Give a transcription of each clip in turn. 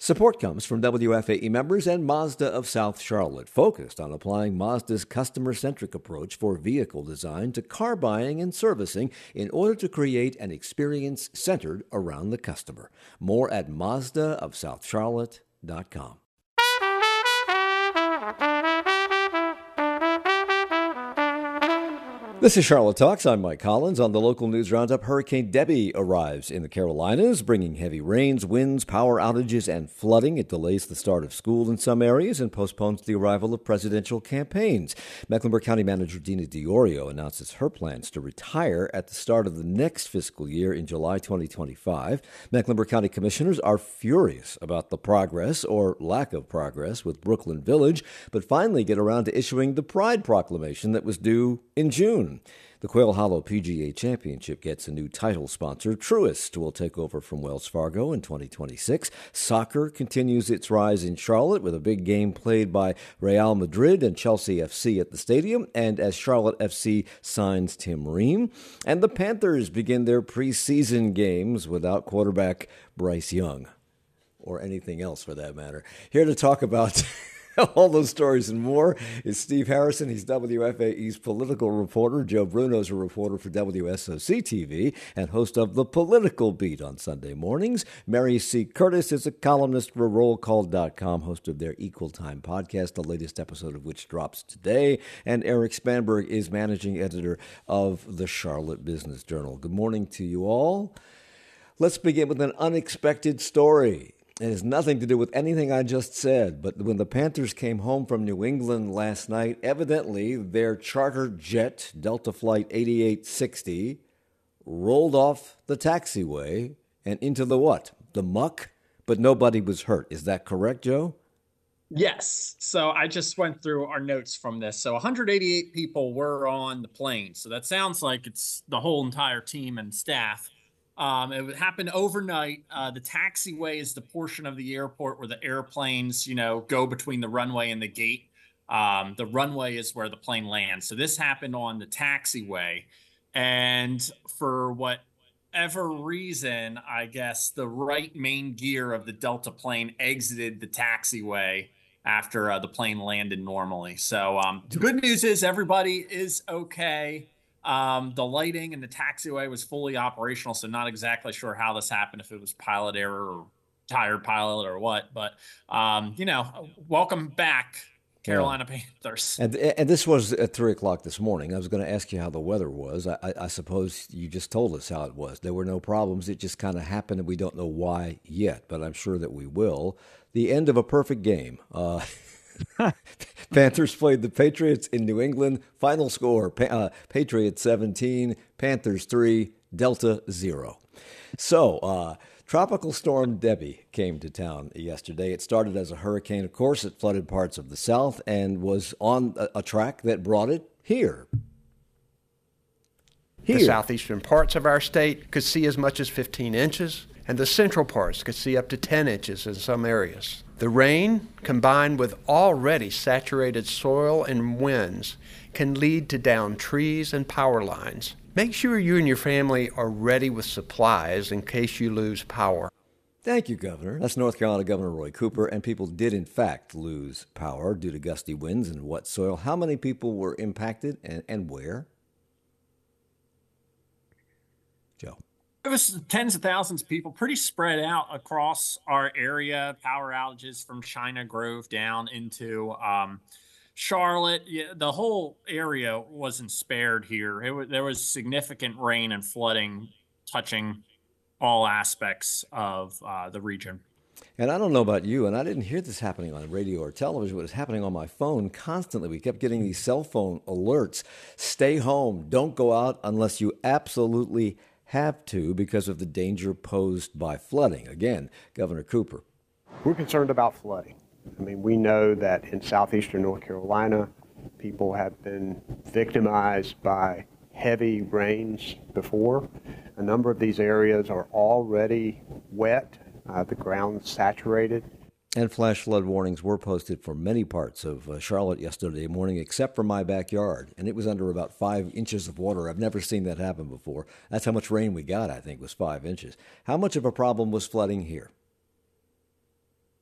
Support comes from WFAE members and Mazda of South Charlotte, focused on applying Mazda's customer-centric approach for vehicle design to car buying and servicing in order to create an experience centered around the customer. More at MazdaofSouthCharlotte.com. This is Charlotte Talks. I'm Mike Collins. On the local news roundup, Hurricane Debby arrives in the Carolinas, bringing heavy rains, winds, power outages, and flooding. It delays the start of school in some areas and postpones the arrival of presidential campaigns. Mecklenburg County Manager Dina Diorio announces her plans to retire at the start of the next fiscal year in July 2025. Mecklenburg County commissioners are furious about the progress or lack of progress with Brooklyn Village, but finally get around to issuing the Pride Proclamation that was due in June. The Quail Hollow PGA Championship gets a new title sponsor. Truist will take over from Wells Fargo in 2026. Soccer continues its rise in Charlotte with a big game played by Real Madrid and Chelsea FC at the stadium, and as Charlotte FC signs Tim Ream. And the Panthers begin their preseason games without quarterback Bryce Young, or anything else for that matter. Here to talk about all those stories and more is Steve Harrison. He's WFAE's political reporter. Joe Bruno's a reporter for WSOC-TV and host of The Political Beat on Sunday mornings. Mary C. Curtis is a columnist for RollCall.com, host of their Equal Time podcast, the latest episode of which drops today. And Eric Spanberg is managing editor of the Charlotte Business Journal. Good morning to you all. Let's begin with an unexpected story. It has nothing to do with anything I just said, but when the Panthers came home from New England last night, evidently their charter jet, Delta Flight 8860, rolled off the taxiway and into the what? The muck? But nobody was hurt. Is that correct, Joe? Yes. So I just went through our notes from this. So 188 people were on the plane. So that sounds like it's the whole entire team and staff. It happened overnight. The taxiway is the portion of the airport where the airplanes, go between the runway and the gate. The runway is where the plane lands. So this happened on the taxiway. And for whatever reason, I guess the right main gear of the Delta plane exited the taxiway after the plane landed normally. So the good news is everybody is okay. The lighting and the taxiway was fully operational, so not exactly sure how this happened, if it was pilot error or tired pilot or what. But, welcome back, Carolina Panthers. And this was at 3 o'clock this morning. I was going to ask you how the weather was. I suppose you just told us how it was. There were no problems. It just kind of happened, and we don't know why yet, but I'm sure that we will. The end of a perfect game. Panthers played the Patriots in New England. Final score, Patriots 17, Panthers 3, Delta 0. So, Tropical Storm Debby came to town yesterday. It started as a hurricane. Of course, it flooded parts of the South and was on a track that brought it here. The southeastern parts of our state could see as much as 15 inches, and the central parts could see up to 10 inches in some areas. The rain, combined with already saturated soil and winds, can lead to downed trees and power lines. Make sure you and your family are ready with supplies in case you lose power. Thank you, Governor. That's North Carolina Governor Roy Cooper, and people did, in fact, lose power due to gusty winds and wet soil. How many people were impacted and where? Joe. It was tens of thousands of people, pretty spread out across our area. Power outages from China Grove down into Charlotte. Yeah, the whole area wasn't spared here. There was significant rain and flooding touching all aspects of the region. And I don't know about you, and I didn't hear this happening on radio or television, but it's happening on my phone constantly. We kept getting these cell phone alerts. Stay home. Don't go out unless you absolutely have to because of the danger posed by flooding. Again, Governor Cooper. We're concerned about flooding. I mean, we know that in southeastern North Carolina, people have been victimized by heavy rains before. A number of these areas are already wet, the ground's saturated. And flash flood warnings were posted for many parts of Charlotte yesterday morning, except for my backyard. And it was under about 5 inches of water. I've never seen that happen before. That's how much rain we got, I think, was 5 inches. How much of a problem was flooding here?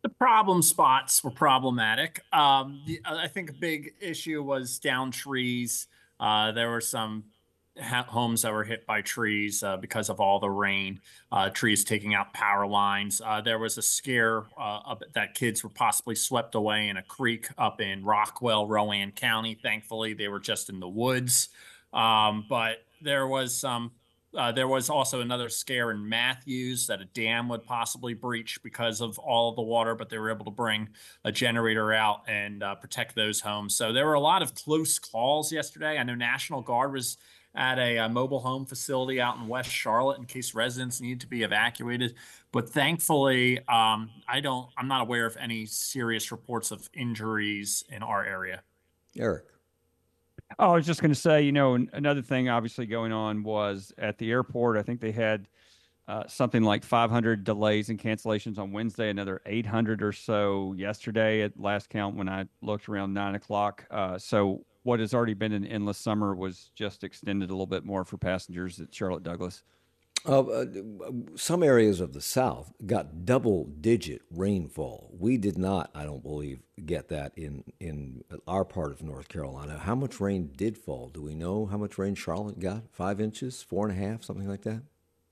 The problem spots were problematic. I think a big issue was down trees. There were some homes that were hit by trees because of all the rain, trees taking out power lines. There was a scare that kids were possibly swept away in a creek up in Rockwell, Rowan County. Thankfully, they were just in the woods. But there was also another scare in Matthews that a dam would possibly breach because of all of the water, but they were able to bring a generator out and protect those homes. So there were a lot of close calls yesterday. I know National Guard was at a mobile home facility out in West Charlotte in case residents needed to be evacuated. But thankfully, I'm not aware of any serious reports of injuries in our area. Eric. Oh, I was just going to say, another thing obviously going on was at the airport. I think they had something like 500 delays and cancellations on Wednesday, another 800 or so yesterday at last count when I looked around 9 o'clock. So what has already been an endless summer was just extended a little bit more for passengers at Charlotte Douglas. Some areas of the South got double-digit rainfall. We did not, I don't believe, get that in our part of North Carolina. How much rain did fall? Do we know how much rain Charlotte got? 5 inches, 4.5, something like that?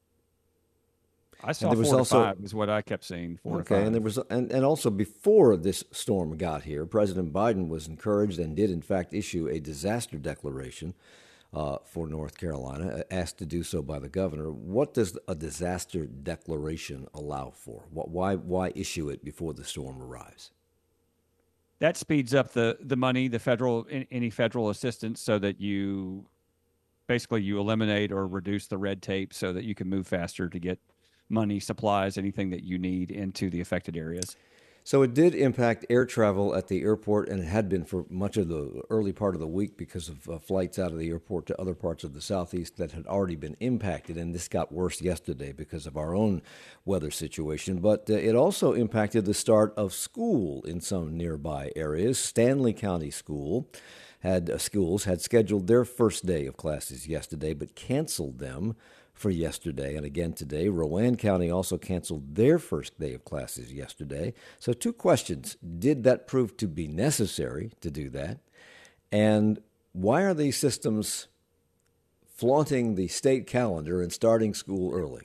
I saw 4 to 5 is what I kept seeing. 4 to 5. And there was, and also before this storm got here, President Biden was encouraged and did in fact issue a disaster declaration for North Carolina, asked to do so by the governor. What does a disaster declaration allow for? Why issue it before the storm arrives? That speeds up the money, any federal assistance, so that you eliminate or reduce the red tape so that you can move faster to get money, supplies, anything that you need into the affected areas. So it did impact air travel at the airport, and it had been for much of the early part of the week because of flights out of the airport to other parts of the Southeast that had already been impacted. And this got worse yesterday because of our own weather situation. But it also impacted the start of school in some nearby areas. Stanley County schools had scheduled their first day of classes yesterday, but canceled them for yesterday and again today. Rowan County also canceled their first day of classes yesterday. So 2 questions. Did that prove to be necessary to do that? And why are these systems flaunting the state calendar and starting school early?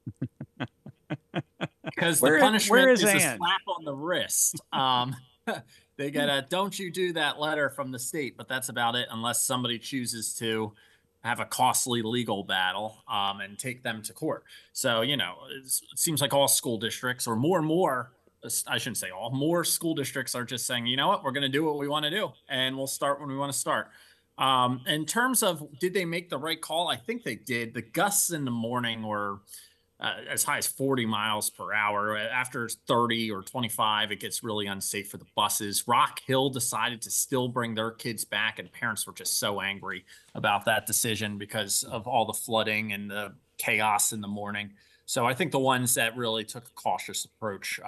Because the punishment is a slap on the wrist. They get a "don't you do that" letter from the state, but that's about it unless somebody chooses to have a costly legal battle and take them to court. So, it seems like all school districts, or more and more, I shouldn't say all, more school districts are just saying, you know what, we're going to do what we want to do, and we'll start when we want to start. In terms of did they make the right call, I think they did. The gusts in the morning were as high as 40 miles per hour. After 30 or 25, it gets really unsafe for the buses. Rock Hill decided to still bring their kids back, and parents were just so angry about that decision because of all the flooding and the chaos in the morning. So I think the ones that really took a cautious approach,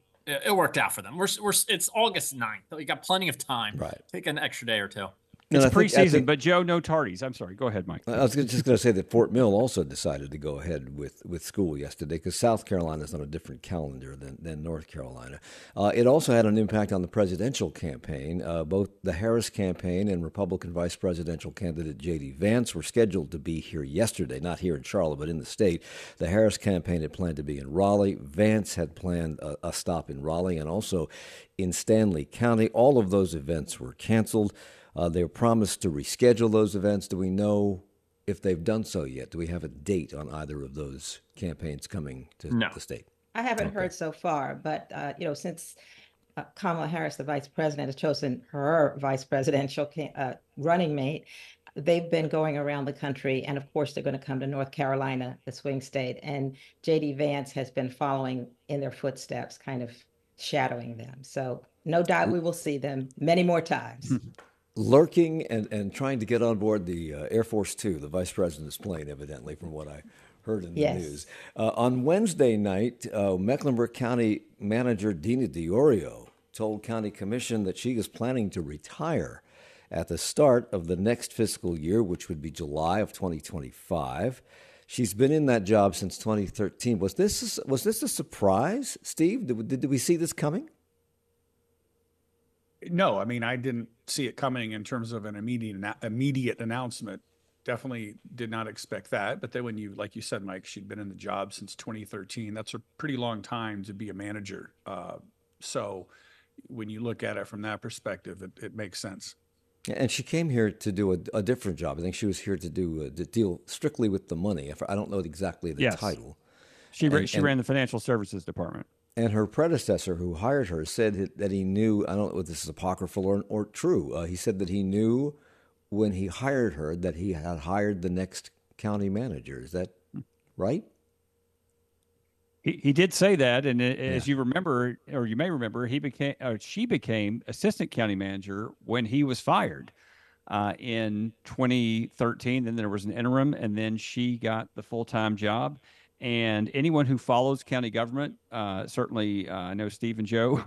it worked out for them. It's August 9th. We got plenty of time. Right. Take an extra day or two. It's preseason, but Joe, no tardies. I'm sorry. Go ahead, Mike. I was just going to say that Fort Mill also decided to go ahead with school yesterday because South Carolina is on a different calendar than North Carolina. It also had an impact on the presidential campaign. Both the Harris campaign and Republican vice presidential candidate J.D. Vance were scheduled to be here yesterday, not here in Charlotte, but in the state. The Harris campaign had planned to be in Raleigh. Vance had planned a stop in Raleigh and also in Stanley County. All of those events were canceled. They were promised to reschedule those events. Do we know if they've done so yet? Do we have a date on either of those campaigns coming to the state? I haven't heard so far, but since Kamala Harris, the vice president, has chosen her vice presidential running mate, they've been going around the country, and of course they're going to come to North Carolina, the swing state, and J.D. Vance has been following in their footsteps, kind of shadowing them. So no doubt we will see them many more times. Lurking and trying to get on board the Air Force Two, the vice president's plane, evidently, from what I heard in the news. On Wednesday night, Mecklenburg County Manager Dina DiOrio told County Commission that she is planning to retire at the start of the next fiscal year, which would be July of 2025. She's been in that job since 2013. Was this a surprise, Steve? Did we see this coming? No, I mean, I didn't see it coming in terms of an immediate announcement. Definitely did not expect that. But then when you, like you said, Mike, she'd been in the job since 2013. That's a pretty long time to be a manager. So when you look at it from that perspective, it makes sense. And she came here to do a different job. I think she was here to deal strictly with the money. I don't know exactly the Yes. title. She ran the financial services department. And her predecessor, who hired her, said that he knew, I don't know if this is apocryphal or true, he said that he knew when he hired her that he had hired the next county manager. Is that right? He did say that, and as you remember, or you may remember, she became assistant county manager when he was fired in 2013. Then there was an interim, and then she got the full-time job. And anyone who follows county government, certainly I know Steve and Joe,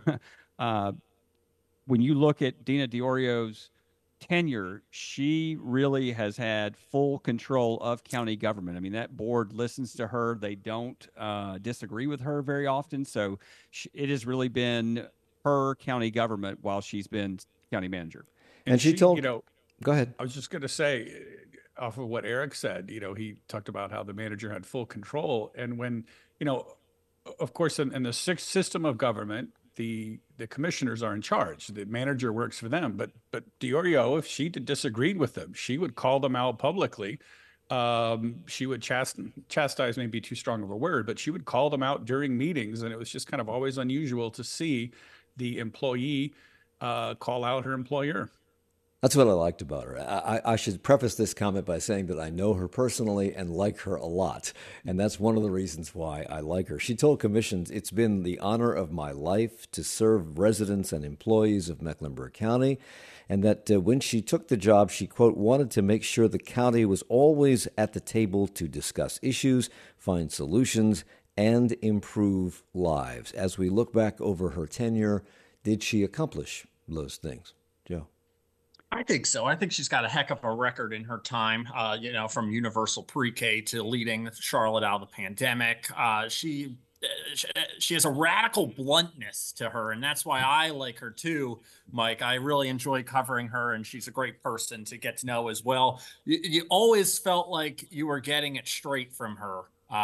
when you look at Dina Diorio's tenure, she really has had full control of county government. I mean, that board listens to her. They don't disagree with her very often. So it has really been her county government while she's been county manager. And she told, go ahead. I was just going to say, off of what Eric said, he talked about how the manager had full control. And when, of course, in the system of government, the commissioners are in charge. The manager works for them. But Diorio, if she disagreed with them, she would call them out publicly. She would chastise, maybe too strong of a word, but she would call them out during meetings. And it was just kind of always unusual to see the employee call out her employer. That's what I liked about her. I should preface this comment by saying that I know her personally and like her a lot. And that's one of the reasons why I like her. She told commissions, "It's been the honor of my life to serve residents and employees of Mecklenburg County." And that when she took the job, she, quote, wanted to make sure the county was always at the table to discuss issues, find solutions, and improve lives. As we look back over her tenure, did she accomplish those things? Joe? I think so. I think she's got a heck of a record in her time, from universal pre-K to leading Charlotte out of the pandemic. She has a radical bluntness to her, and that's why I like her too, Mike. I really enjoy covering her, and she's a great person to get to know as well. You always felt like you were getting it straight from her.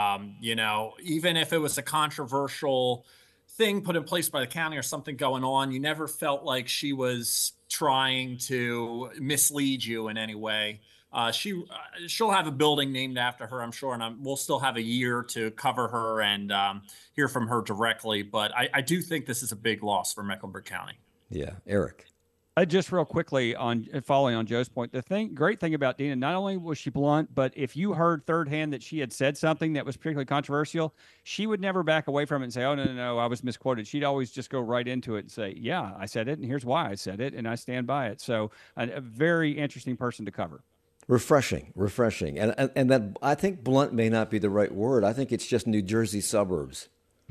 Even if it was a controversial thing put in place by the county or something going on, you never felt like she was trying to mislead you in any way. She'll have a building named after her, I'm sure, and we'll still have a year to cover her and hear from her directly. But I do think this is a big loss for Mecklenburg County. Yeah, Eric. Just real quickly on following on Joe's point, great thing about Dina, not only was she blunt, but if you heard third hand that she had said something that was particularly controversial, she would never back away from it and say, "Oh, no, I was misquoted." She'd always just go right into it and say, "Yeah, I said it, and here's why I said it, and I stand by it." So a very interesting person to cover. Refreshing. And that, I think blunt may not be the right word. I think it's just New Jersey suburbs.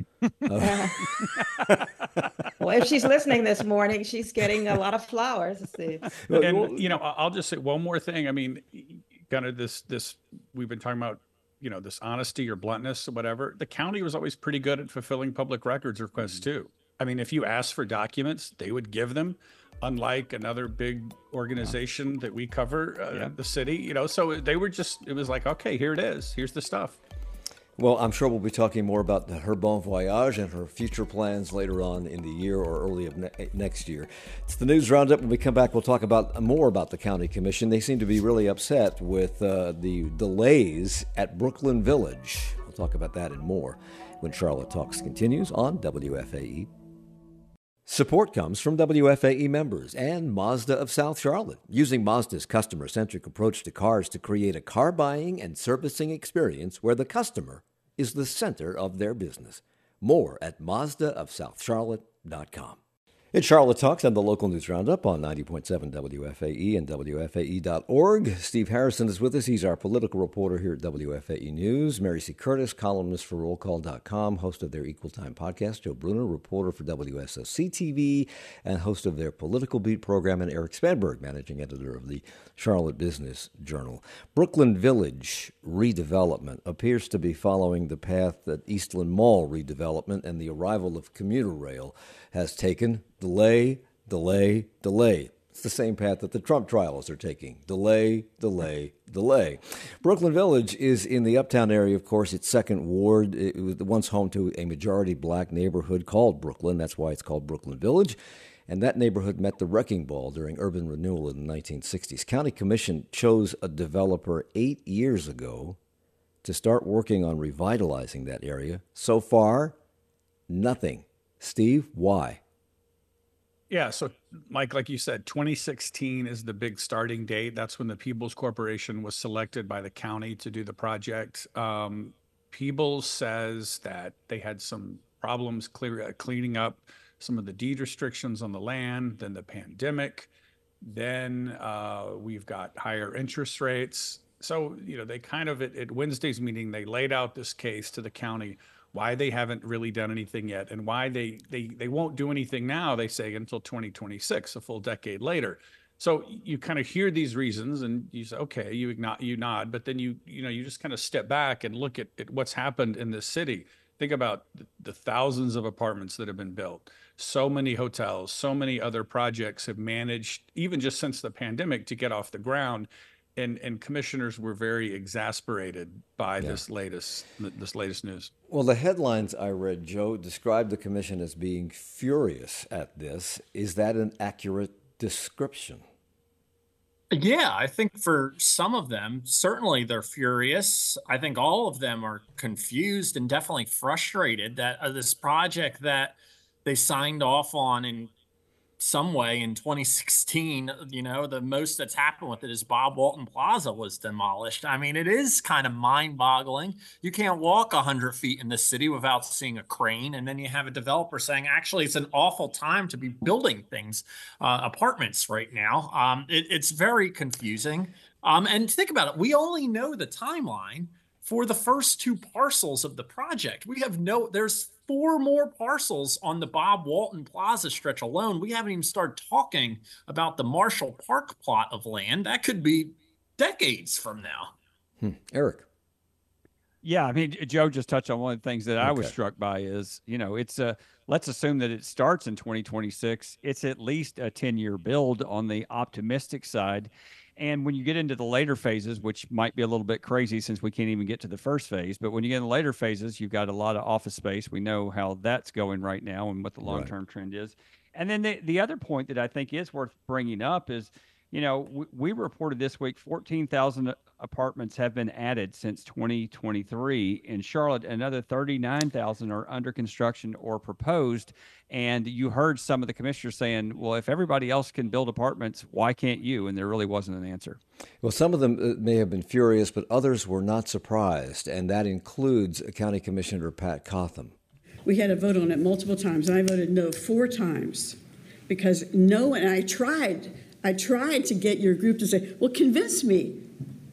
Well, if she's listening this morning, she's getting a lot of flowers. And I'll just say one more thing. I mean, kind of this we've been talking about, this honesty or bluntness or whatever. The county was always pretty good at fulfilling public records requests too. I mean, if you asked for documents, they would give them. Unlike another big organization that we cover, the city, so they were it was like, okay, here it is. Here's the stuff. Well, I'm sure we'll be talking more about her bon voyage and her future plans later on in the year or early of next year. It's the News Roundup. When we come back, we'll talk more about the County Commission. They seem to be really upset with the delays at Brooklyn Village. We'll talk about that and more when Charlotte Talks continues on WFAE. Support comes from WFAE members and Mazda of South Charlotte, using Mazda's customer-centric approach to cars to create a car buying and servicing experience where the customer is the center of their business. More at MazdaofSouthCharlotte.com. It's Charlotte Talks and the local news roundup on 90.7 WFAE and WFAE.org. Steve Harrison is with us. He's our political reporter here at WFAE News. Mary C. Curtis, columnist for RollCall.com, host of their Equal Time podcast. Joe Bruner, reporter for WSOC-TV and host of their Political Beat program. And Eric Spanberg, managing editor of the Charlotte Business Journal. Brooklyn Village redevelopment appears to be following the path that Eastland Mall redevelopment and the arrival of commuter rail has taken. Delay, delay, delay. It's the same path that the Trump trials are taking. Delay, delay, delay. Brooklyn Village is in the Uptown area, of course. It's Second Ward. It was once home to a majority black neighborhood called Brooklyn. That's why it's called Brooklyn Village. And that neighborhood met the wrecking ball during urban renewal in the 1960s. County Commission chose a developer 8 years ago to start working on revitalizing that area. So far, nothing. Steve, why? Yeah, so Mike, like you said, 2016 is the big starting date. That's when the Peebles Corporation was selected by the county to do the project. Peebles says that they had some problems cleaning up some of the deed restrictions on the land, then the pandemic, then we've got higher interest rates. So, they kind of, at Wednesday's meeting, they laid out this case to the county, why they haven't really done anything yet, and why they won't do anything now, they say, until 2026, a full decade later. So you kind of hear these reasons and you say, okay, you nod, but then you just kind of step back and look at what's happened in this city. Think about the thousands of apartments that have been built. So many hotels, so many other projects have managed, even just since the pandemic, to get off the ground. And commissioners were very exasperated by this latest news. Well, the headlines I read, Joe, described the commission as being furious at this. Is that an accurate description? Yeah, I think for some of them, certainly they're furious. I think all of them are confused and definitely frustrated that this project that they signed off on in some way in 2016, the most that's happened with it is Bob Walton Plaza was demolished. I mean, it is kind of mind-boggling. You can't walk 100 feet in this city without seeing a crane, and then you have a developer saying, actually, it's an awful time to be building things, apartments right now. It's very confusing. And think about it. We only know the timeline for the first two parcels of the project. There's 4 more parcels on the Bob Walton Plaza stretch alone. We haven't even started talking about the Marshall Park plot of land. That could be decades from now. Eric. Yeah, I mean, Joe just touched on one of the things that I was struck by is, it's let's assume that it starts in 2026. It's at least a 10-year build on the optimistic side. And when you get into the later phases, which might be a little bit crazy since we can't even get to the first phase, but when you get in the later phases, you've got a lot of office space. We know how that's going right now and what the long-term trend is. And then the other point that I think is worth bringing up is, we reported this week 14,000 apartments have been added since 2023 in Charlotte. Another 39,000 are under construction or proposed. And you heard some of the commissioners saying, well, if everybody else can build apartments, why can't you? And there really wasn't an answer. Well, some of them may have been furious, but others were not surprised. And that includes County Commissioner Pat Cotham. We had a vote on it multiple times, and I voted no 4 times because no, and I tried to get your group to say, well, convince me.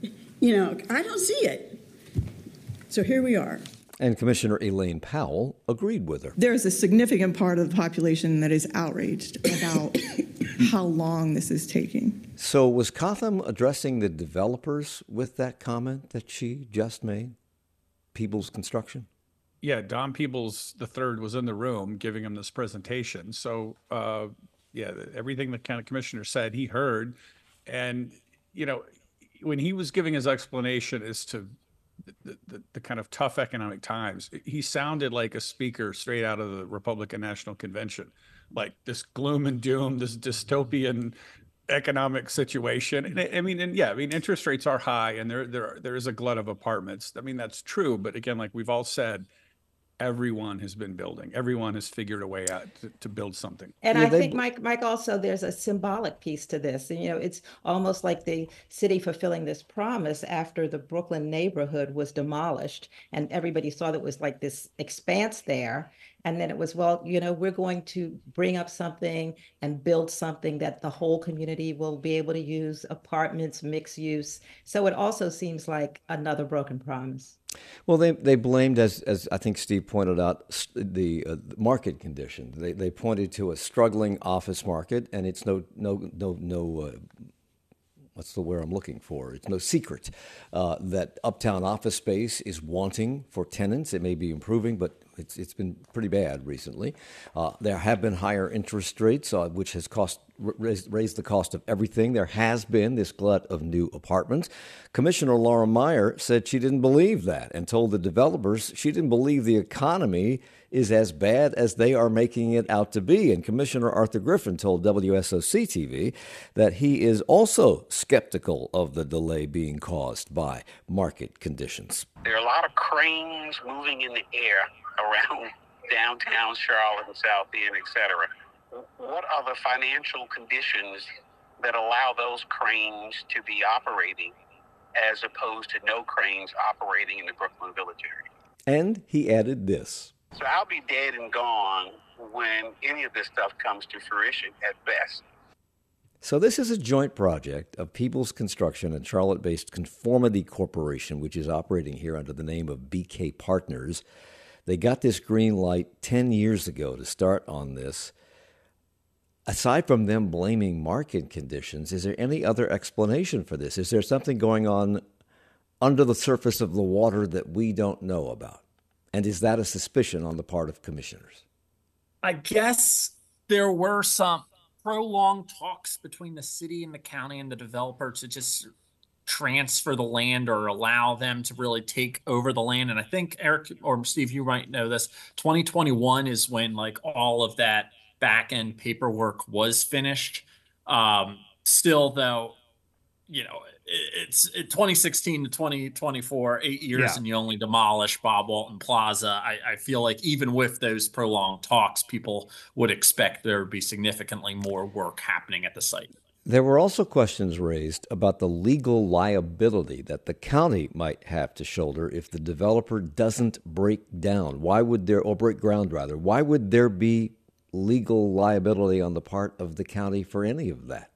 I don't see it. So here we are. And Commissioner Elaine Powell agreed with her. There's a significant part of the population that is outraged about how long this is taking. So was Cotham addressing the developers with that comment that she just made? Peebles Construction? Yeah, Don Peebles III was in the room giving him this presentation. So, everything the county commissioner said, he heard. And, when he was giving his explanation as to the kind of tough economic times, he sounded like a speaker straight out of the Republican National Convention, like this gloom and doom, this dystopian economic situation. And interest rates are high and there is a glut of apartments. I mean, that's true. But again, like we've all said, everyone has been building. Everyone has figured a way out to build something. And I think, Mike, also there's a symbolic piece to this. And, it's almost like the city fulfilling this promise after the Brooklyn neighborhood was demolished and everybody saw that it was like this expanse there. And then it was, we're going to bring up something and build something that the whole community will be able to use, apartments, mixed use. So it also seems like another broken promise. Well, they blamed, as I think Steve pointed out, the market condition. They pointed to a struggling office market, and it's no what's the word I'm looking for? It's no secret that uptown office space is wanting for tenants. It may be improving, but It's been pretty bad recently. There have been higher interest rates, which has raised the cost of everything. There has been this glut of new apartments. Commissioner Laura Meyer said she didn't believe that and told the developers she didn't believe the economy is as bad as they are making it out to be. And Commissioner Arthur Griffin told WSOC TV that he is also skeptical of the delay being caused by market conditions. There are a lot of cranes moving in the air around downtown Charlotte and South End, et cetera. What are the financial conditions that allow those cranes to be operating as opposed to no cranes operating in the Brooklyn Village area? And he added this. So I'll be dead and gone when any of this stuff comes to fruition at best. So this is a joint project of Peoples Construction and Charlotte-based Conformity Corporation, which is operating here under the name of BK Partners. They got this green light 10 years ago to start on this. Aside from them blaming market conditions, is there any other explanation for this? Is there something going on under the surface of the water that we don't know about? And is that a suspicion on the part of commissioners? I guess there were some prolonged talks between the city and the county and the developer to just transfer the land or allow them to really take over the land. And I think Eric or Steve, you might know this, 2021 is when like all of that back end paperwork was finished. Still though, you know, it's 2016 to 2024, 8 years, and you only demolish Bob Walton Plaza. I feel like even with those prolonged talks, people would expect there would be significantly more work happening at the site. There were also questions raised about the legal liability that the county might have to shoulder if the developer doesn't break down. Why would there, or break ground rather, why would there be legal liability on the part of the county for any of that?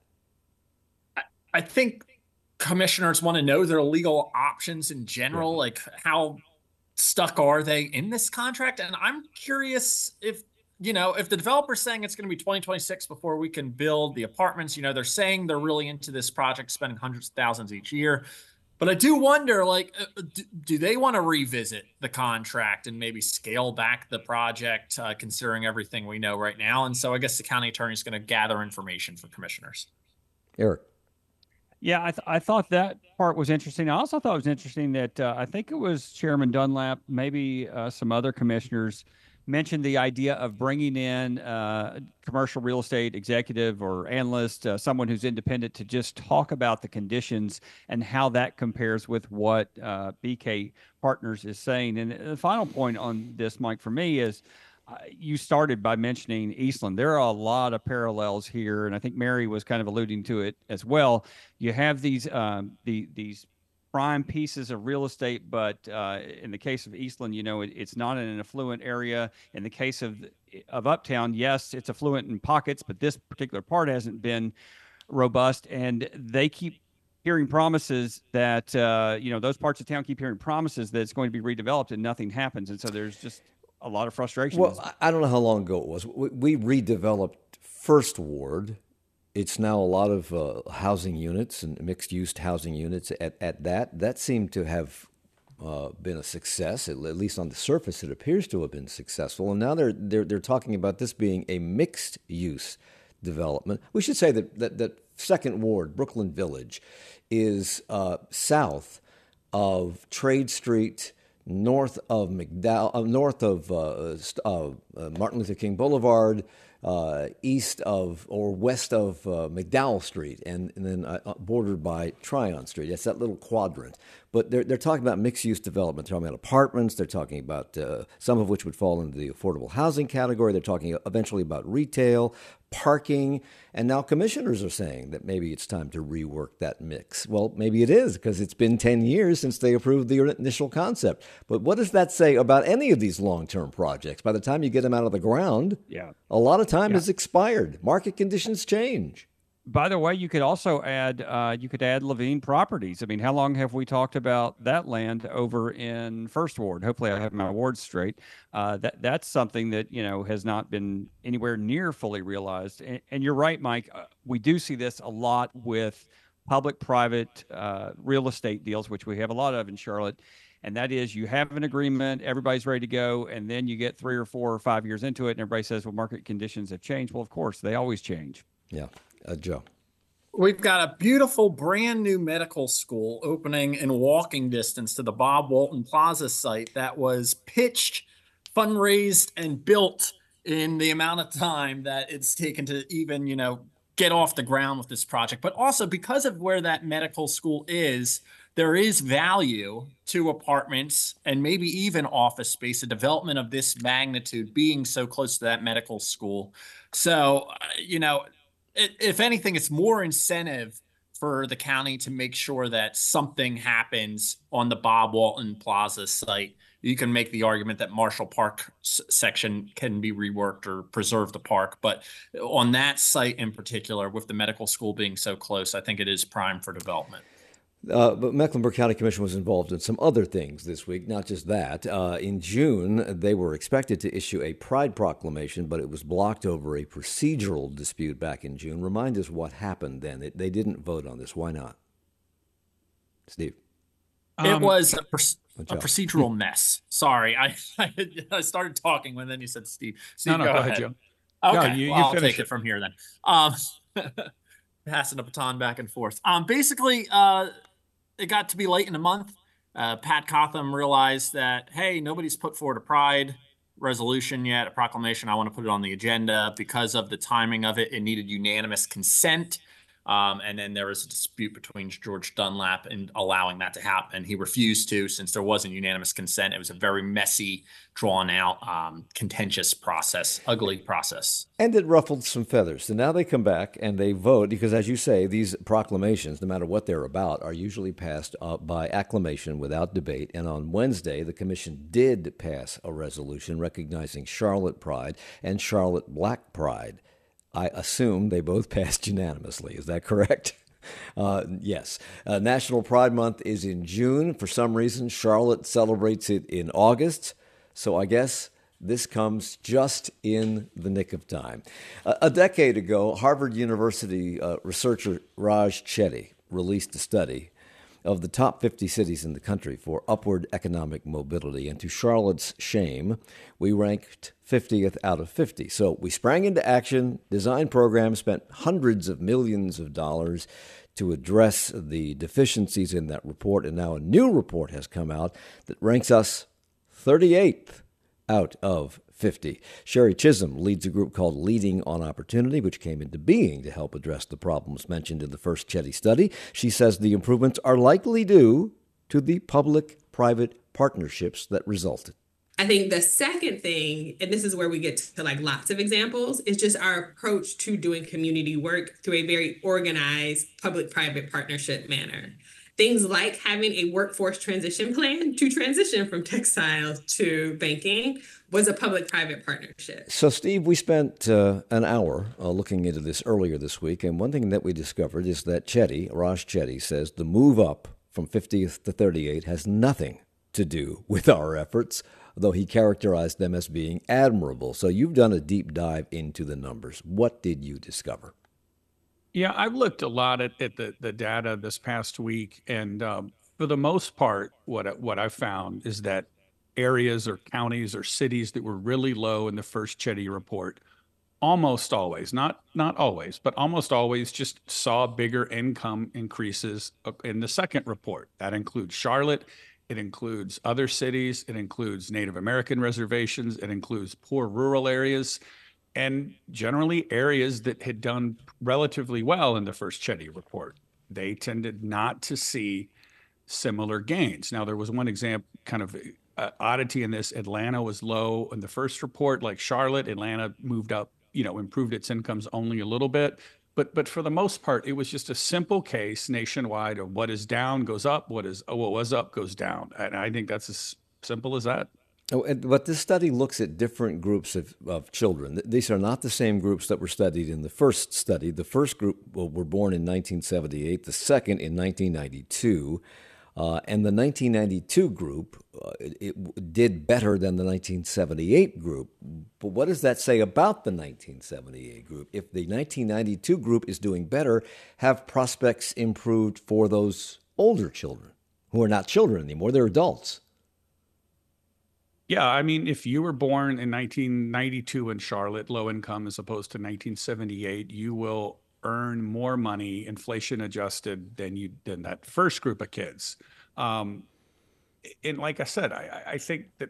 I think commissioners want to know their legal options in general, like how stuck are they in this contract? And I'm curious if, you know, if the developer's saying it's going to be 2026 before we can build the apartments, you know, they're saying they're really into this project, spending hundreds of thousands each year. But I do wonder, like, do they want to revisit the contract and maybe scale back the project, considering everything we know right now? And so I guess the county attorney is going to gather information for commissioners. Eric. Yeah, I thought that part was interesting. I also thought it was interesting that I think it was Chairman Dunlap, maybe some other commissioners mentioned the idea of bringing in commercial real estate executive or analyst, someone who's independent, to just talk about the conditions and how that compares with what BK Partners is saying. And the final point on this, Mike, for me is you started by mentioning Eastland. There are a lot of parallels here, and I think Mary was kind of alluding to it as well. You have these prime pieces of real estate, but in the case of Eastland, you know, it's not in an affluent area. In the case of Uptown, yes, it's affluent in pockets, but this particular part hasn't been robust, and they keep hearing promises that, you know, those parts of town keep hearing promises that it's going to be redeveloped and nothing happens. And so there's just a lot of frustration. Well, I don't know how long ago it was. We redeveloped First Ward. It's now a lot of housing units and mixed-use housing units at that. That seemed to have been a success. At least on the surface, it appears to have been successful. And now they're talking about this being a mixed-use development. We should say that Second Ward, Brooklyn Village, is south of Trade Street, north of north of Martin Luther King Boulevard, east of or west of McDowell Street, and then bordered by Tryon Street. That's that little quadrant. But they're talking about mixed-use development. They're talking about apartments. They're talking about some of which would fall into the affordable housing category. They're talking eventually about retail, parking, and now commissioners are saying that maybe it's time to rework that mix. Well, maybe it is, because it's been 10 years since they approved the initial concept. But what does that say about any of these long-term projects? By the time you get them out of the ground, a lot of time has expired. Market conditions change. By the way, you could also add, Levine Properties. I mean, how long have we talked about that land over in First Ward? Hopefully I have my wards straight. That's something that, you know, has not been anywhere near fully realized. And you're right, Mike. We do see this a lot with public-private real estate deals, which we have a lot of in Charlotte. And that is, you have an agreement, everybody's ready to go, and then you get 3 or 4 or 5 years into it, and everybody says, well, market conditions have changed. Well, of course, they always change. Yeah. Joe. We've got a beautiful brand new medical school opening in walking distance to the Bob Walton Plaza site that was pitched, fundraised, and built in the amount of time that it's taken to even, get off the ground with this project. But also because of where that medical school is, there is value to apartments and maybe even office space, a development of this magnitude being so close to that medical school. So, if anything, it's more incentive for the county to make sure that something happens on the Bob Walton Plaza site. You can make the argument that Marshall Park section can be reworked or preserve the park. But on that site in particular, with the medical school being so close, I think it is prime for development. But Mecklenburg County Commission was involved in some other things this week, not just that. In June, they were expected to issue a Pride proclamation, but it was blocked over a procedural dispute back in June. Remind us what happened then. They didn't vote on this. Why not? Steve? It was a procedural mess. Sorry, I started talking when then you said Steve. No, go ahead, Joe. Okay, no, you I'll finish take it from here then. Passing the baton back and forth. Basically, it got to be late in the month. Pat Cotham realized that, hey, nobody's put forward a Pride resolution yet, a proclamation. I want to put it on the agenda. Because of the timing of it, it needed unanimous consent. And then there was a dispute between George Dunlap and allowing that to happen. He refused to, since there wasn't unanimous consent. It was a very messy, drawn out, contentious process, ugly process. And it ruffled some feathers. So now they come back and they vote because, as you say, these proclamations, no matter what they're about, are usually passed by acclamation without debate. And on Wednesday, the commission did pass a resolution recognizing Charlotte Pride and Charlotte Black Pride. I assume they both passed unanimously. Is that correct? Yes. National Pride Month is in June. For some reason, Charlotte celebrates it in August. So I guess this comes just in the nick of time. A decade ago, Harvard University researcher Raj Chetty released a study of the top 50 cities in the country for upward economic mobility. And to Charlotte's shame, we ranked 50th out of 50. So we sprang into action, designed programs, spent hundreds of millions of dollars to address the deficiencies in that report. And now a new report has come out that ranks us 38th out of 50. Sherry Chisholm leads a group called Leading on Opportunity, which came into being to help address the problems mentioned in the first Chetty study. She says the improvements are likely due to the public-private partnerships that resulted. I think the second thing, and this is where we get to like lots of examples, is just our approach to doing community work through a very organized public-private partnership manner. Things like having a workforce transition plan to transition from textiles to banking was a public-private partnership. So, Steve, we spent an hour looking into this earlier this week, and one thing that we discovered is that Raj Chetty, says the move up from 50th to 38 has nothing to do with our efforts, though he characterized them as being admirable. So you've done a deep dive into the numbers. What did you discover? Yeah, I've looked a lot at the data this past week, and for the most part, what I found is that areas or counties or cities that were really low in the first Chetty report, almost always, not always, but almost always just saw bigger income increases in the second report. That includes Charlotte. It includes other cities. It includes Native American reservations. It includes poor rural areas. And generally areas that had done relatively well in the first Chetty report. They tended not to see similar gains. Now, there was one example, kind of oddity in this. Atlanta was low in the first report, like Charlotte. Atlanta moved up, improved its incomes only a little bit. But for the most part, it was just a simple case nationwide of what is down goes up, what was up goes down. And I think that's as simple as that. Oh, but this study looks at different groups of children. These are not the same groups that were studied in the first study. The first group were born in 1978, the second in 1992. And the 1992 group, it did better than the 1978 group. But what does that say about the 1978 group? If the 1992 group is doing better, have prospects improved for those older children who are not children anymore, they're adults? Yeah, I mean, if you were born in 1992 in Charlotte, low income as opposed to 1978, you will earn more money, inflation adjusted, than that first group of kids. Um, and like I said, I think that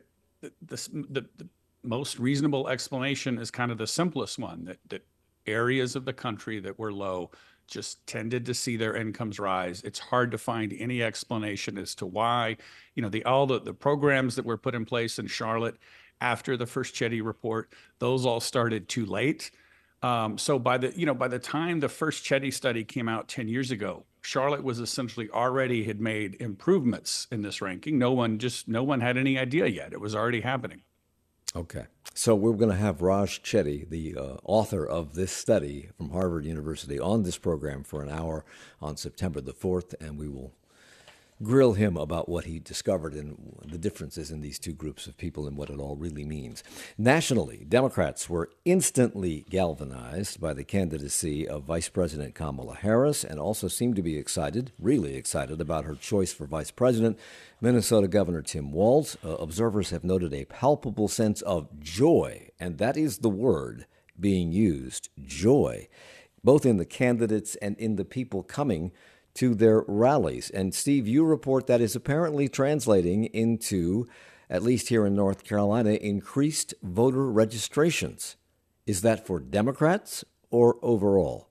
the most reasonable explanation is kind of the simplest one, that areas of the country that were low just tended to see their incomes rise. It's hard to find any explanation as to why. All the programs that were put in place in Charlotte after the first Chetty report, those all started too late. So by the time the first Chetty study came out 10 years ago, Charlotte was essentially already had made improvements in this ranking. No one had any idea yet. It was already happening. Okay. So we're going to have Raj Chetty, the author of this study from Harvard University, on this program for an hour on September the 4th, and we will grill him about what he discovered and the differences in these two groups of people and what it all really means. Nationally, Democrats were instantly galvanized by the candidacy of Vice President Kamala Harris and also seemed to be excited, really excited, about her choice for Vice President, Minnesota Governor Tim Walz. Observers have noted a palpable sense of joy, and that is the word being used, joy, both in the candidates and in the people coming to their rallies. And Steve, you report that is apparently translating into, at least here in North Carolina, increased voter registrations. Is that for Democrats or overall?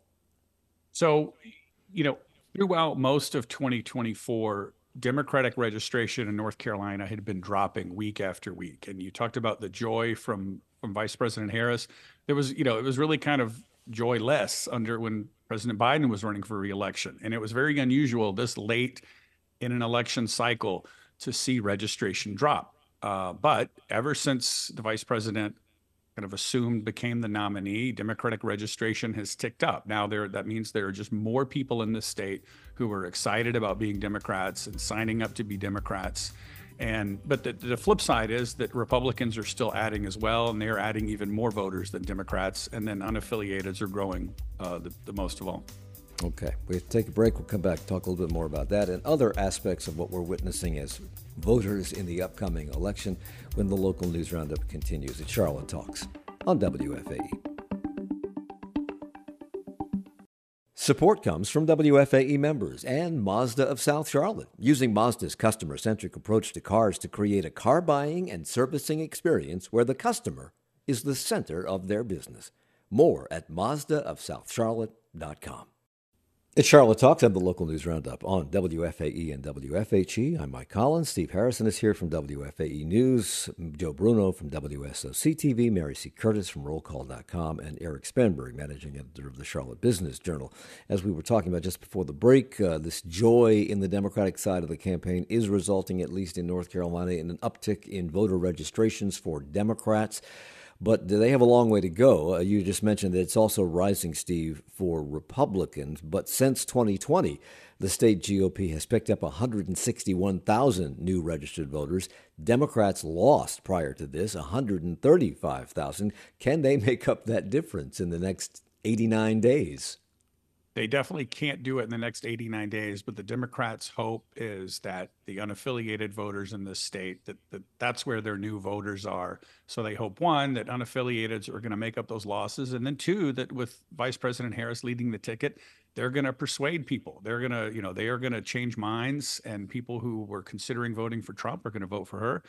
So, throughout most of 2024, Democratic registration in North Carolina had been dropping week after week. And you talked about the joy from Vice President Harris. There was, it was really kind of joyless when President Biden was running for re-election. And it was very unusual this late in an election cycle to see registration drop. But ever since the vice president kind of became the nominee, Democratic registration has ticked up. Now that means there are just more people in this state who are excited about being Democrats and signing up to be Democrats. But the flip side is that Republicans are still adding as well, and they're adding even more voters than Democrats, and then unaffiliateds are growing the most of all. Okay, we have to take a break. We'll come back and talk a little bit more about that and other aspects of what we're witnessing as voters in the upcoming election when the local news roundup continues. It's Charlotte Talks on WFAE. Support comes from WFAE members and Mazda of South Charlotte, using Mazda's customer-centric approach to cars to create a car buying and servicing experience where the customer is the center of their business. More at MazdaofSouthCharlotte.com. It's Charlotte Talks. I'm the local news roundup on WFAE and WFHE. I'm Mike Collins. Steve Harrison is here from WFAE News. Joe Bruno from WSOC-TV. Mary C. Curtis from RollCall.com. And Eric Spenberg, managing editor of the Charlotte Business Journal. As we were talking about just before the break, this joy in the Democratic side of the campaign is resulting, at least in North Carolina, in an uptick in voter registrations for Democrats. But they have a long way to go. You just mentioned that it's also rising, Steve, for Republicans. But since 2020, the state GOP has picked up 161,000 new registered voters. Democrats lost prior to this 135,000. Can they make up that difference in the next 89 days? They definitely can't do it in the next 89 days, but the Democrats' hope is that the unaffiliated voters in this state, that's where their new voters are. So they hope, one, that unaffiliateds are going to make up those losses, and then two, that with Vice President Harris leading the ticket, they're going to persuade people. They're going to, they are going to change minds, and people who were considering voting for Trump are going to vote for her.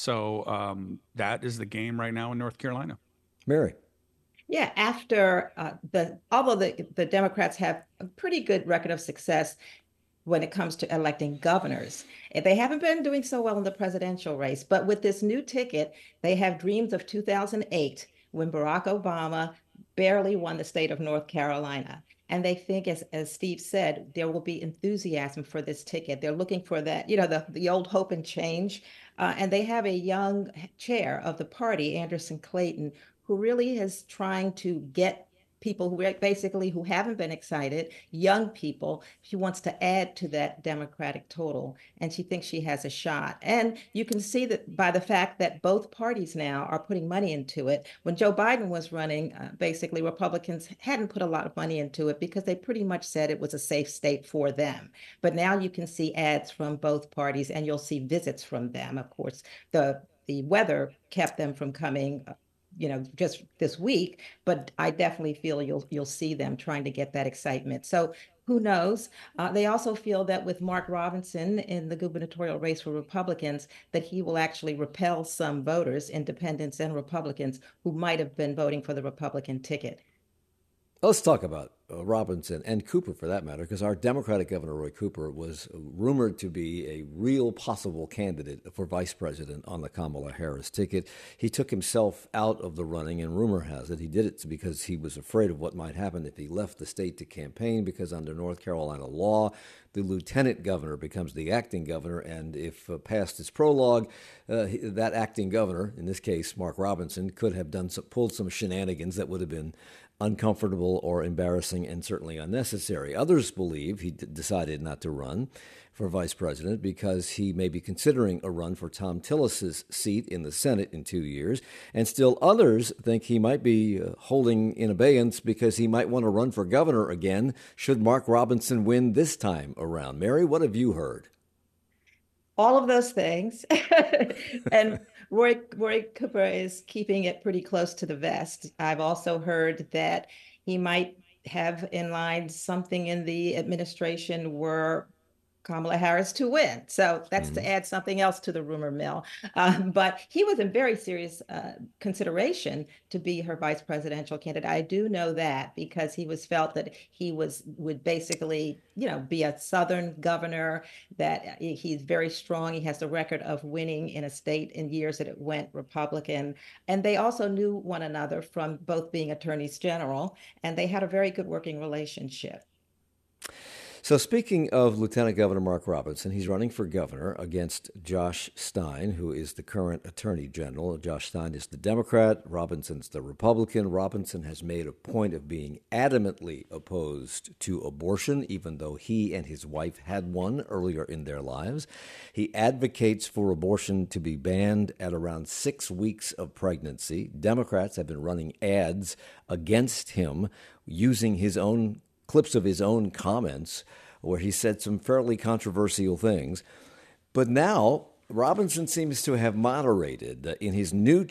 So that is the game right now in North Carolina. Mary. Yeah, after although the Democrats have a pretty good record of success when it comes to electing governors, they haven't been doing so well in the presidential race. But with this new ticket, they have dreams of 2008, when Barack Obama barely won the state of North Carolina. And they think, as Steve said, there will be enthusiasm for this ticket. They're looking for that, the old hope and change. And they have a young chair of the party, Anderson Clayton, who really is trying to get people who haven't been excited, young people. She wants to add to that Democratic total, and she thinks she has a shot. And you can see that by the fact that both parties now are putting money into it. When Joe Biden was running, basically Republicans hadn't put a lot of money into it because they pretty much said it was a safe state for them. But now you can see ads from both parties, and you'll see visits from them. Of course, the the weather kept them from coming, just this week. But I definitely feel you'll see them trying to get that excitement. So who knows? They also feel that with Mark Robinson in the gubernatorial race for Republicans, that he will actually repel some voters, independents and Republicans, who might have been voting for the Republican ticket. Let's talk about Robinson and Cooper, for that matter, because our Democratic Governor Roy Cooper was rumored to be a real possible candidate for vice president on the Kamala Harris ticket. He took himself out of the running, and rumor has it he did it because he was afraid of what might happen if he left the state to campaign, because under North Carolina law, the lieutenant governor becomes the acting governor, and if past his prologue, that acting governor, in this case Mark Robinson, could have pulled some shenanigans that would have been uncomfortable or embarrassing and certainly unnecessary. Others believe he decided not to run for vice president because he may be considering a run for Thom Tillis's seat in the Senate in 2 years. And still others think he might be holding in abeyance because he might want to run for governor again should Mark Robinson win this time around. Mary, what have you heard? All of those things. And Roy Cooper is keeping it pretty close to the vest. I've also heard that he might have in line something in the administration where Kamala Harris to win. So that's to add something else to the rumor mill. But he was in very serious consideration to be her vice presidential candidate. I do know that because he was felt that he would basically, be a Southern governor, that he's very strong. He has the record of winning in a state in years that it went Republican. And they also knew one another from both being attorneys general, and they had a very good working relationship. So speaking of Lieutenant Governor Mark Robinson, he's running for governor against Josh Stein, who is the current attorney general. Josh Stein is the Democrat. Robinson's the Republican. Robinson has made a point of being adamantly opposed to abortion, even though he and his wife had one earlier in their lives. He advocates for abortion to be banned at around 6 weeks of pregnancy. Democrats have been running ads against him using clips of his own comments where he said some fairly controversial things. But now Robinson seems to have moderated in his new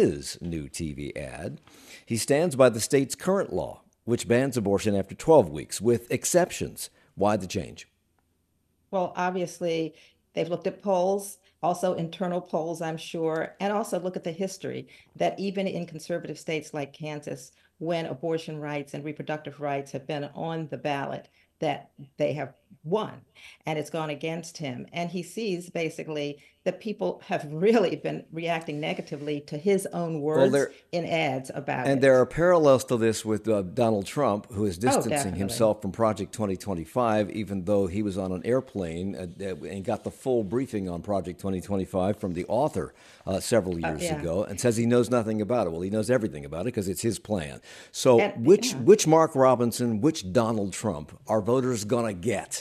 TV ad. He stands by the state's current law, which bans abortion after 12 weeks with exceptions. Why the change? Well, obviously, they've looked at polls, also internal polls, I'm sure, and also look at the history that even in conservative states like Kansas, when abortion rights and reproductive rights have been on the ballot, that they have won, and it's gone against him. And he sees basically that people have really been reacting negatively to his own words in ads about it. And there are parallels to this with Donald Trump, who is distancing himself from Project 2025, even though he was on an airplane and got the full briefing on Project 2025 from the author several years ago, and says he knows nothing about it. Well, he knows everything about it because it's his plan. So which Mark Robinson, which Donald Trump are voters going to get?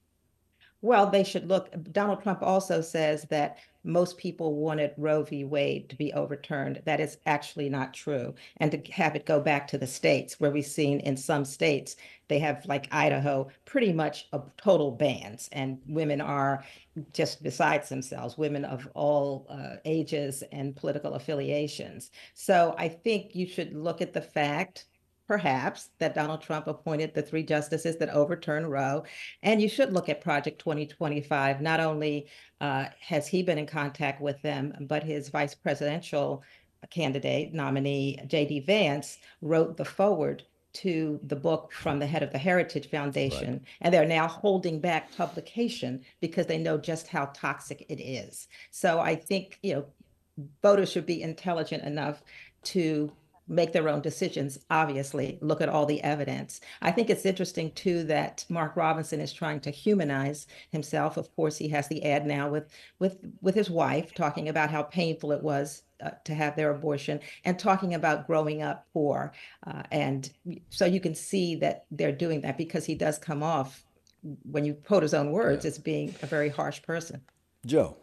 Well, they should look. Donald Trump also says that most people wanted Roe v. Wade to be overturned. That is actually not true. And to have it go back to the states, where we've seen in some states, they have, like Idaho, pretty much a total bans. And women are just besides themselves, women of all ages and political affiliations. So I think you should look at the fact, perhaps, that Donald Trump appointed the 3 justices that overturned Roe. And you should look at Project 2025. Not only has he been in contact with them, but his vice presidential candidate nominee, J.D. Vance, wrote the foreword to the book from the head of the Heritage Foundation. Right. And they're now holding back publication because they know just how toxic it is. So I think, voters should be intelligent enough to make their own decisions, obviously, look at all the evidence. I think it's interesting, too, that Mark Robinson is trying to humanize himself. Of course, he has the ad now with his wife, talking about how painful it was to have their abortion and talking about growing up poor. And so you can see that they're doing that because he does come off, when you quote his own words, as being a very harsh person. Joe.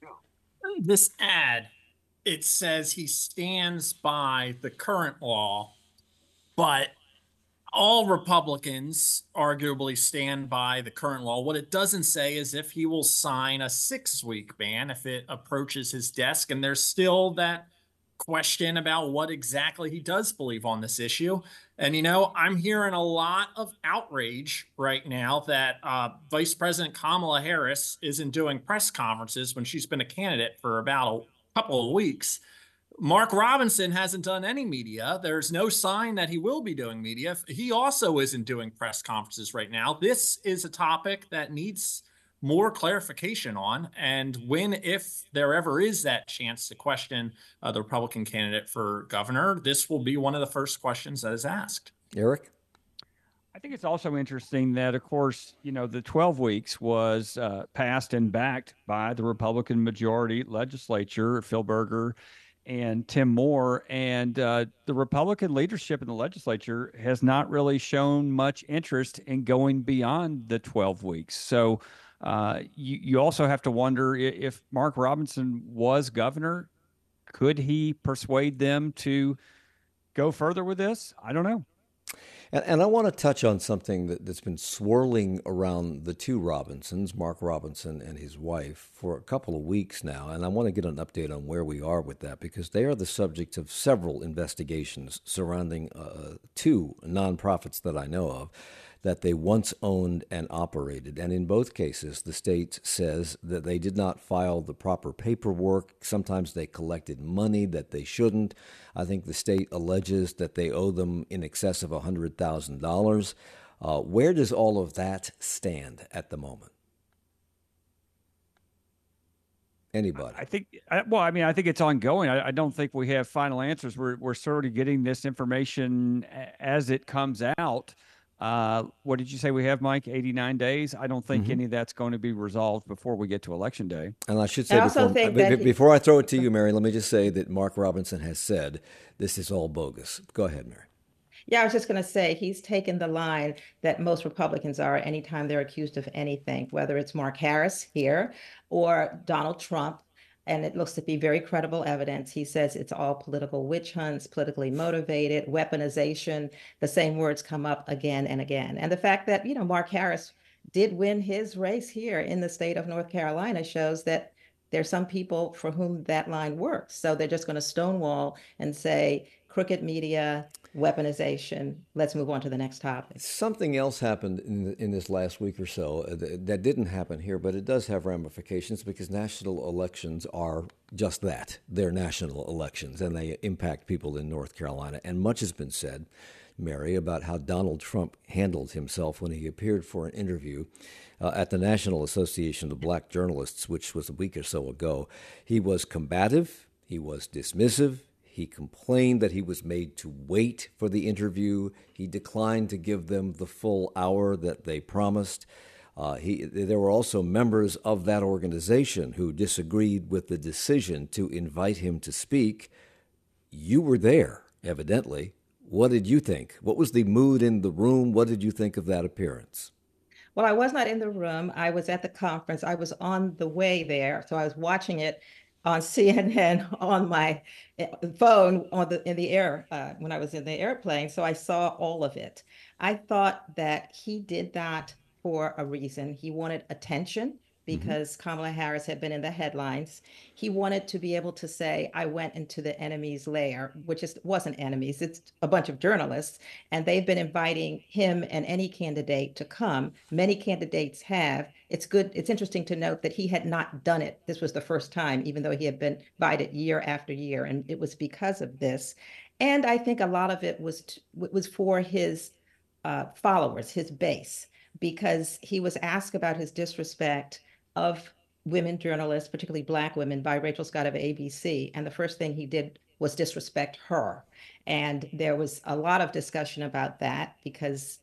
This ad, it says he stands by the current law, but all Republicans arguably stand by the current law. What it doesn't say is if he will sign a 6-week ban if it approaches his desk. And there's still that question about what exactly he does believe on this issue. And, I'm hearing a lot of outrage right now that Vice President Kamala Harris isn't doing press conferences when she's been a candidate for about a couple of weeks. Mark Robinson hasn't done any media. There's no sign that he will be doing media. He also isn't doing press conferences right now. This is a topic that needs more clarification on. And if there ever is that chance to question the Republican candidate for governor, this will be one of the first questions that is asked. Eric? I think it's also interesting that, of course, the 12 weeks was passed and backed by the Republican majority legislature, Phil Berger and Tim Moore, and the Republican leadership in the legislature has not really shown much interest in going beyond the 12 weeks. So you also have to wonder if Mark Robinson was governor, could he persuade them to go further with this? I don't know. And I want to touch on something that's been swirling around the two Robinsons, Mark Robinson and his wife, for a couple of weeks now. And I want to get an update on where we are with that, because they are the subject of several investigations surrounding two nonprofits that I know of that they once owned and operated. And in both cases, the state says that they did not file the proper paperwork. Sometimes they collected money that they shouldn't. I think the state alleges that they owe them in excess of $100,000. Where does all of that stand at the moment? Anybody? I think it's ongoing. I don't think we have final answers. We're sort of getting this information as it comes out. What did you say we have, Mike? 89 days? I don't think any of that's going to be resolved before we get to Election Day. And I should say, before I throw it to you, Mary, let me just say that Mark Robinson has said this is all bogus. Go ahead, Mary. Yeah, I was just going to say he's taken the line that most Republicans are anytime they're accused of anything, whether it's Mark Harris here or Donald Trump. And it looks to be very credible evidence. He says it's all political witch hunts, politically motivated, weaponization. The same words come up again and again. And the fact that, Mark Harris did win his race here in the state of North Carolina shows that there's some people for whom that line works. So they're just going to stonewall and say, crooked media, weaponization. Let's move on to the next topic. Something else happened in this last week or so that didn't happen here, but it does have ramifications because national elections are just that. They're national elections, and they impact people in North Carolina. And much has been said, Mary, about how Donald Trump handled himself when he appeared for an interview at the National Association of Black Journalists, which was a week or so ago. He was combative. He was dismissive. He complained that he was made to wait for the interview. He declined to give them the full hour that they promised. There were also members of that organization who disagreed with the decision to invite him to speak. You were there, evidently. What did you think? What was the mood in the room? What did you think of that appearance? Well, I was not in the room. I was at the conference. I was on the way there, so I was watching it on CNN on my phone in the air when I was in the airplane. So I saw all of it. I thought that he did that for a reason. He wanted attention because Kamala Harris had been in the headlines. He wanted to be able to say, I went into the enemy's lair, which wasn't enemies, it's a bunch of journalists. And they've been inviting him and any candidate to come. Many candidates have. It's interesting to note that he had not done it. This was the first time, even though he had been invited year after year. And it was because of this. And I think a lot of it was for his followers, his base, because he was asked about his disrespect of women journalists, particularly Black women, by Rachel Scott of ABC. And the first thing he did was disrespect her. And there was a lot of discussion about that because,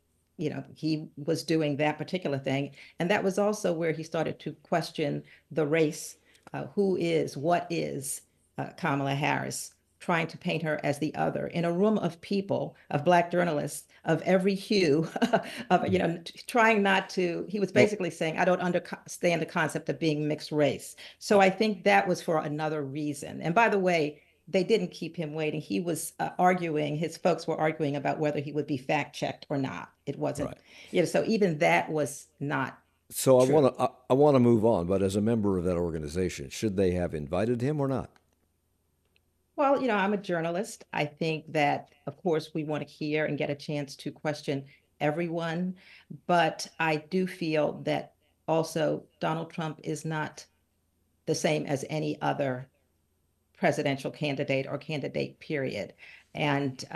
he was doing that particular thing. And that was also where he started to question the race. What is Kamala Harris? Trying to paint her as the other in a room of people, of Black journalists of every hue, trying not to, he was basically saying, I don't understand the concept of being mixed race. So I think that was for another reason. And by the way, they didn't keep him waiting. He was arguing, his folks were arguing about whether he would be fact checked or not. It wasn't, Right. so even that was not. So true. I want to move on, but as a member of that organization, should they have invited him or not? Well, I'm a journalist. I think that, of course, we want to hear and get a chance to question everyone. But I do feel that also Donald Trump is not the same as any other presidential candidate or candidate, period. And,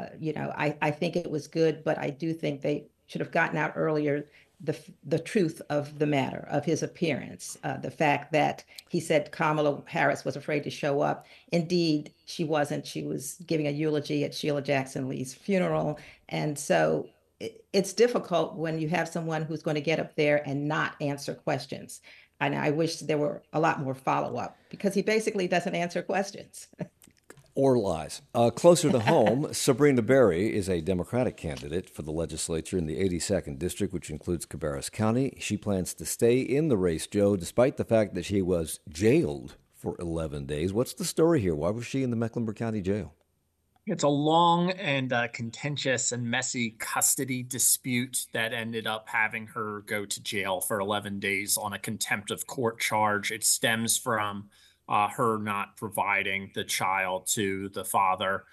I think it was good, but I do think they should have gotten out earlier the truth of the matter, of his appearance, the fact that he said Kamala Harris was afraid to show up. Indeed, she wasn't. She was giving a eulogy at Sheila Jackson Lee's funeral. And so it's difficult when you have someone who's going to get up there and not answer questions. And I wish there were a lot more follow-up because he basically doesn't answer questions. Or lies. Closer to home, Sabrina Berry is a Democratic candidate for the legislature in the 82nd District, which includes Cabarrus County. She plans to stay in the race, Joe, despite the fact that she was jailed for 11 days. What's the story here? Why was she in the Mecklenburg County Jail? It's a long and contentious and messy custody dispute that ended up having her go to jail for 11 days on a contempt of court charge. It stems from her not providing the child to the father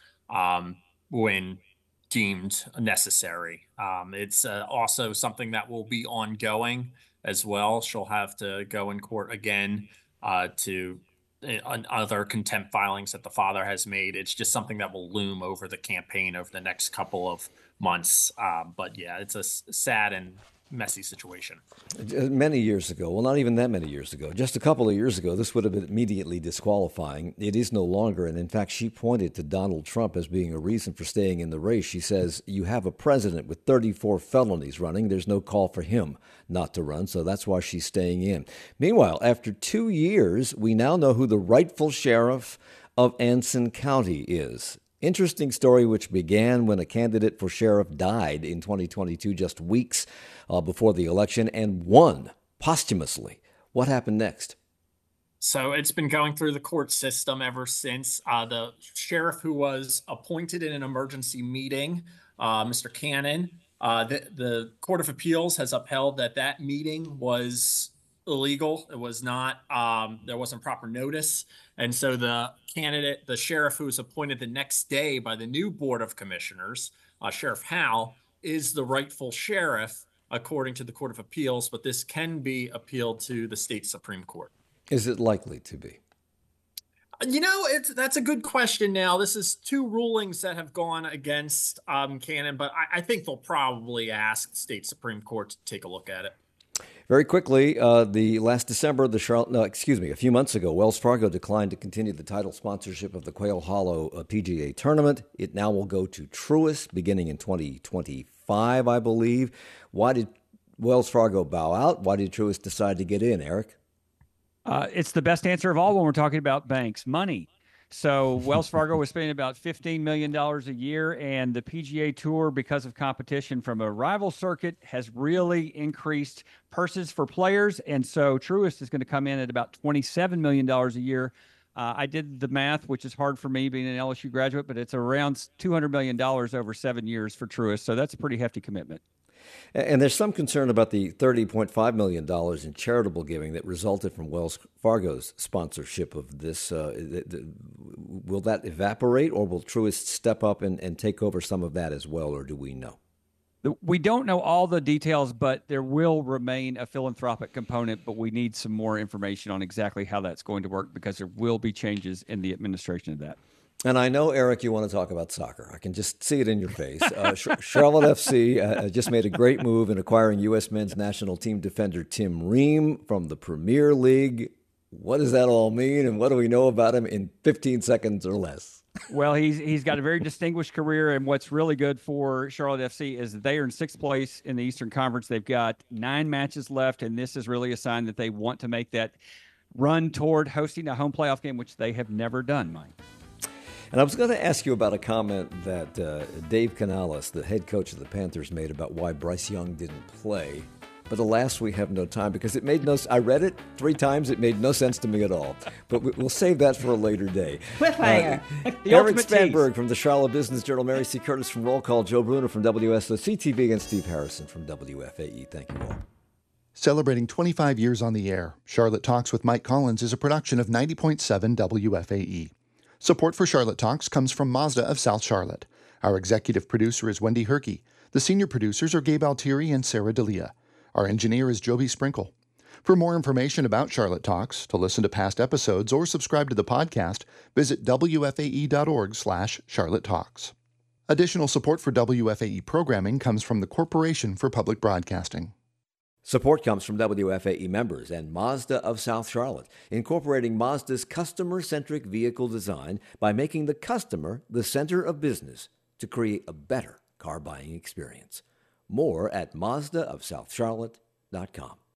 when deemed necessary. It's also something that will be ongoing as well. She'll have to go in court again to on other contempt filings that the father has made. It's just something that will loom over the campaign over the next couple of months. But yeah, it's a sad and messy situation. Many years ago, well, not even that many years ago, just a couple of years ago, this would have been immediately disqualifying. It is no longer. And in fact, she pointed to Donald Trump as being a reason for staying in the race. She says, you have a president with 34 felonies running. There's no call for him not to run. So that's why she's staying in. Meanwhile, after 2 years, we now know who the rightful sheriff of Anson County is. Interesting story which began when a candidate for sheriff died in 2022, just weeks before the election, and won posthumously. What happened next? So it's been going through the court system ever since. The sheriff who was appointed in an emergency meeting, Mr. Cannon, the Court of Appeals has upheld that meeting was illegal. It was not, there wasn't proper notice. And so the candidate, the sheriff who was appointed the next day by the new Board of Commissioners, Sheriff Howe, is the rightful sheriff according to the Court of Appeals, but this can be appealed to the state Supreme Court. Is it likely to be? That's a good question now. This is 2 rulings that have gone against Cannon, but I think they'll probably ask the state Supreme Court to take a look at it. Very quickly, last December, a few months ago, Wells Fargo declined to continue the title sponsorship of the Quail Hollow PGA tournament. It now will go to Truist beginning in 2025, I believe. Why did Wells Fargo bow out? Why did Truist decide to get in, Eric? It's the best answer of all when we're talking about banks, money. So Wells Fargo was spending about $15 million a year, and the PGA Tour, because of competition from a rival circuit, has really increased purses for players. And so Truist is going to come in at about $27 million a year. I did the math, which is hard for me being an LSU graduate, but it's around $200 million over 7 years for Truist. So that's a pretty hefty commitment. And there's some concern about the $30.5 million in charitable giving that resulted from Wells Fargo's sponsorship of this. Will that evaporate, or will Truist step up and take over some of that as well, or do we know? We don't know all the details, but there will remain a philanthropic component, but we need some more information on exactly how that's going to work because there will be changes in the administration of that. And I know, Eric, you want to talk about soccer. I can just see it in your face. Charlotte FC just made a great move in acquiring U.S. men's national team defender Tim Ream from the Premier League. What does that all mean, and what do we know about him in 15 seconds or less? Well, he's got a very distinguished career, and what's really good for Charlotte FC is they are in 6th place in the Eastern Conference. They've got 9 matches left, and this is really a sign that they want to make that run toward hosting a home playoff game, which they have never done, Mike. And I was going to ask you about a comment that Dave Canales, the head coach of the Panthers, made about why Bryce Young didn't play. But alas, we have no time because it made no. I read it 3 times. It made no sense to me at all. But we'll save that for a later day. Cliffhanger. Eric Spanberg from the Charlotte Business Journal, Mary C. Curtis from Roll Call, Joe Bruner from WSOC-TV, and Steve Harrison from WFAE. Thank you all. Celebrating 25 years on the air, Charlotte Talks with Mike Collins is a production of 90.7 WFAE. Support for Charlotte Talks comes from Mazda of South Charlotte. Our executive producer is Wendy Herkey. The senior producers are Gabe Altieri and Sarah D'Elia. Our engineer is Joby Sprinkle. For more information about Charlotte Talks, to listen to past episodes, or subscribe to the podcast, visit wfae.org/Charlotte Talks. Additional support for WFAE programming comes from the Corporation for Public Broadcasting. Support comes from WFAE members and Mazda of South Charlotte, incorporating Mazda's customer-centric vehicle design by making the customer the center of business to create a better car buying experience. More at mazdaofsouthcharlotte.com.